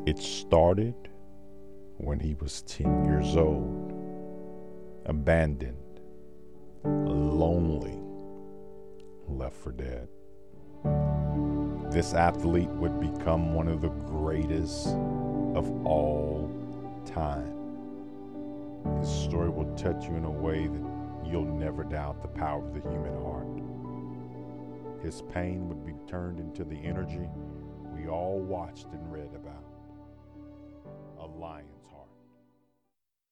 It started when he was 10 years old, abandoned, lonely, left for dead. This athlete would become one of the greatest of all time. His story will touch you in a way that you'll never doubt the power of the human heart. His pain would be turned into the energy we all watched and read about. A lion's